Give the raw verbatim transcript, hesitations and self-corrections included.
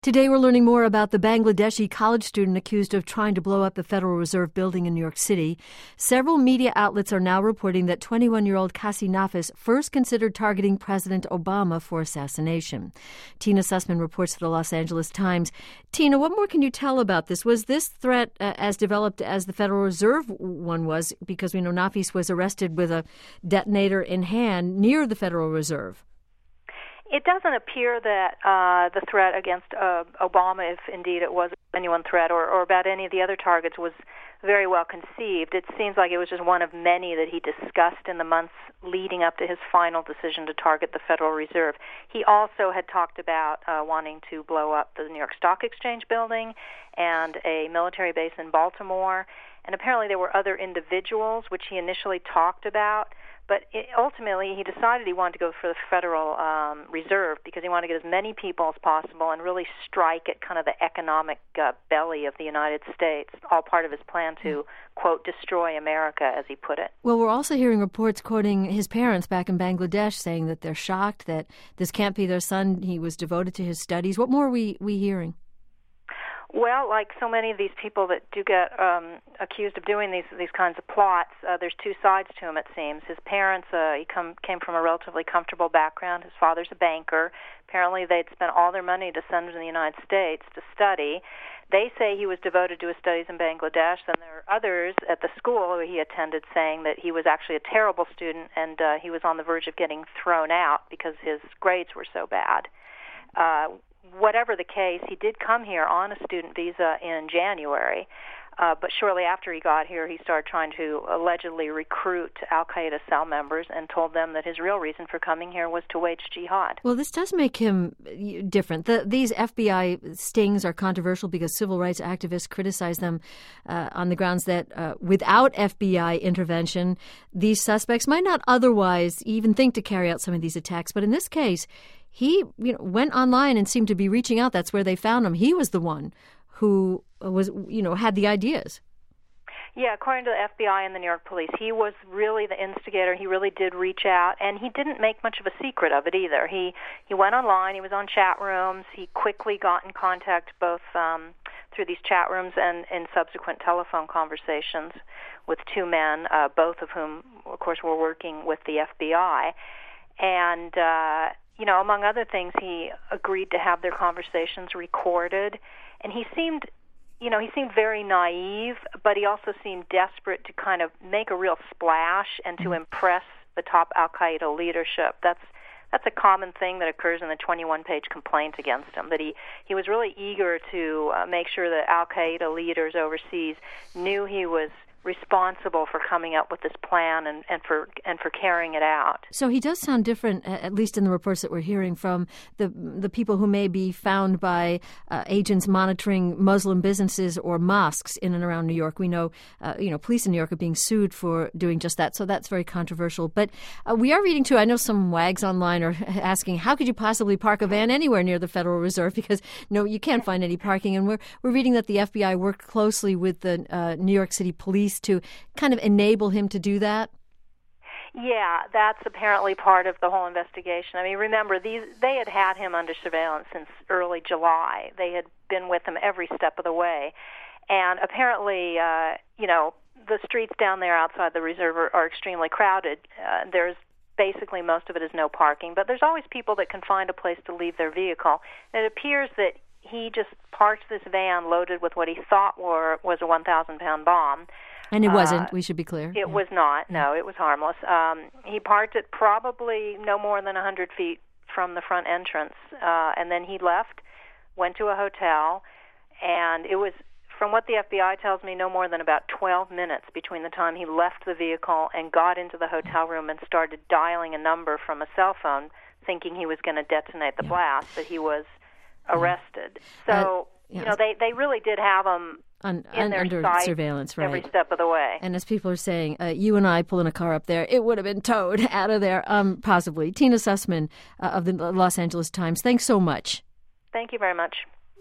Today we're learning more about the Bangladeshi college student accused of trying to blow up the Federal Reserve building in New York City. Several media outlets are now reporting that twenty-one-year-old Kasi Nafis first considered targeting President Obama for assassination. Tina Sussman reports for the Los Angeles Times. Tina, what more can you tell about this? Was this threat uh, as developed as the Federal Reserve one was? Because we know Nafis was arrested with a detonator in hand near the Federal Reserve. It doesn't appear that uh, the threat against uh, Obama, if indeed it was a genuine threat, or, or about any of the other targets, was very well conceived. It seems like it was just one of many that he discussed in the months leading up to his final decision to target the Federal Reserve. He also had talked about uh, wanting to blow up the New York Stock Exchange building and a military base in Baltimore. And apparently there were other individuals which he initially talked about. But it, ultimately, he decided he wanted to go for the Federal um, Reserve because he wanted to get as many people as possible and really strike at kind of the economic uh, belly of the United States, all part of his plan to, quote, destroy America, as he put it. Well, we're also hearing reports quoting his parents back in Bangladesh saying that they're shocked that this can't be their son. He was devoted to his studies. What more are we, we hearing? Well, like so many of these people that do get um, accused of doing these these kinds of plots, uh, there's two sides to him, it seems. His parents, uh, he come, came from a relatively comfortable background. His father's a banker. Apparently they'd spent all their money to send him to the United States to study. They say he was devoted to his studies in Bangladesh, and there are others at the school where he attended saying that he was actually a terrible student and uh, he was on the verge of getting thrown out because his grades were so bad. Uh, Whatever the case, he did come here on a student visa in January, uh, but shortly after he got here, he started trying to allegedly recruit al-Qaeda cell members and told them that his real reason for coming here was to wage jihad. Well, this does make him different. The, these F B I stings are controversial because civil rights activists criticize them uh, on the grounds that uh, without F B I intervention, these suspects might not otherwise even think to carry out some of these attacks. But in this case, he you know, went online and seemed to be reaching out. That's where they found him. He was the one who was, you know, had the ideas. Yeah, according to the F B I and the New York police, he was really the instigator. He really did reach out, and he didn't make much of a secret of it either. He he went online. He was on chat rooms. He quickly got in contact both um, through these chat rooms and in subsequent telephone conversations with two men, uh, both of whom, of course, were working with the F B I. And uh, you know, among other things, he agreed to have their conversations recorded, and he seemed, you know, he seemed very naive, but he also seemed desperate to kind of make a real splash and to impress the top al-Qaeda leadership. That's that's a common thing that occurs in the twenty-one page complaint against him, that he, he was really eager to uh, make sure that al-Qaeda leaders overseas knew he was responsible for coming up with this plan and, and for and for carrying it out. So he does sound different, at least in the reports that we're hearing from the the people who may be found by uh, agents monitoring Muslim businesses or mosques in and around New York. We know, uh, you know, police in New York are being sued for doing just that, so that's very controversial. But uh, we are reading, too, I know some wags online are asking, how could you possibly park a van anywhere near the Federal Reserve? Because, no, you can't find any parking. And we're, we're reading that the F B I worked closely with the uh, New York City police to kind of enable him to do that? Yeah, that's apparently part of the whole investigation. I mean, remember, these they had had him under surveillance since early July. They had been with him every step of the way. And apparently, uh, you know, the streets down there outside the reserve are, are extremely crowded. Uh, there's basically most of it is no parking, but there's always people that can find a place to leave their vehicle. And it appears that he just parked this van loaded with what he thought were was a one thousand pound bomb. And it wasn't, uh, we should be clear. It yeah. was not, no, it was harmless. Um, he parked it probably no more than one hundred feet from the front entrance, uh, and then he left, went to a hotel, and it was, from what the F B I tells me, no more than about twelve minutes between the time he left the vehicle and got into the hotel room and started dialing a number from a cell phone, thinking he was going to detonate the yeah. blast, that he was arrested. So, uh, yeah. you know, they, they really did have him Un, in un, their under sight surveillance, right? Every step of the way. And as people are saying, uh, you and I pulling a car up there, it would have been towed out of there, um, possibly. Tina Sussman uh, of the Los Angeles Times, thanks so much. Thank you very much.